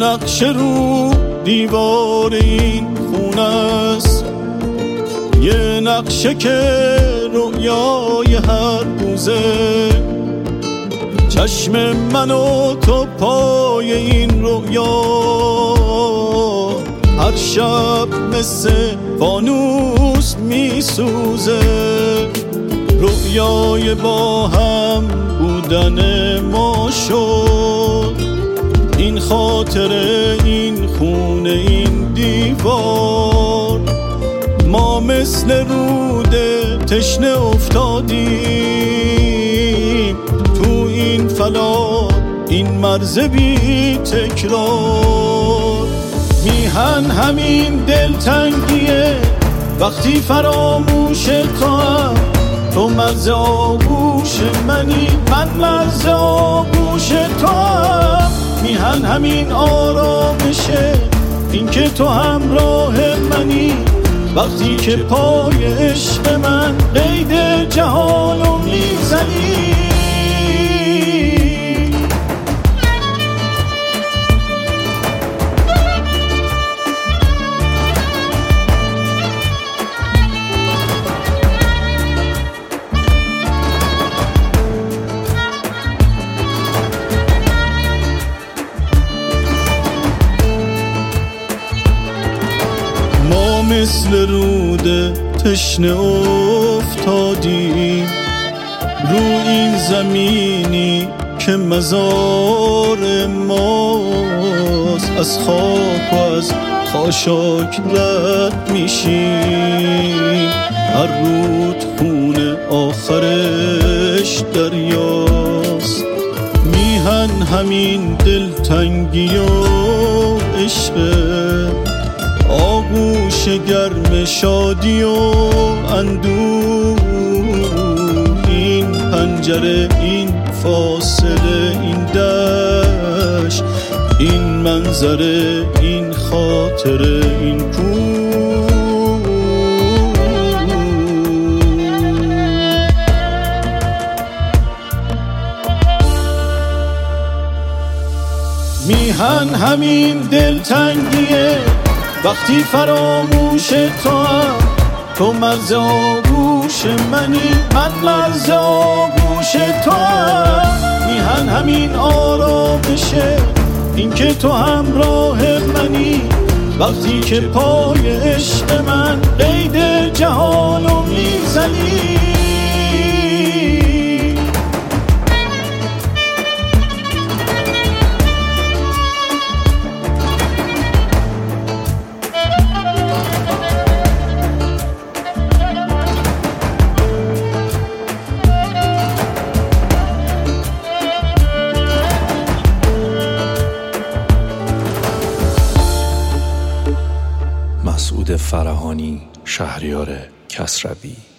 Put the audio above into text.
نقش رو دیوار این خونه است، یه نقشه که رویای هر روزه، چشم من و تو پای این رویا، هر شب مثل فانوس میسوزه، رویای با هم بودن ما شد، این خاطره، این خونه، این دیوار، ما مثل روده تشنه افتادیم تو این فلات، این مرز بی تکرار. میهن همین دلتنگیه وقتی فراموش تو هم، تو مرز آغوش منی، من مرز آغوش تو هم. میهن همین آرامشه، این که تو همراه منی، وقتی که پای عشق من قید جهانو میزنی. مثل روده تشنه افتادیم رو این زمینی که مزار ماست، از خاک و از خاشاک رد میشیم، هر رود خونه آخرش دریاست. میهن همین دلتنگی و عشقه، آغوش گرم شادی و اندوه، این پنجره، این فاصله، این دشت، این منظره، این خاطره، این کوه. میهن همین دلتنگیه وقتی فراموش تو هم، تو مرز آغوش منی، من مرز آغوش تو هم. میهن همین آرامشه، این که تو همراه منی، وقتی که پای عشق من قید جهانو میزنی. مسعود فرهانی، شهریار کسروی.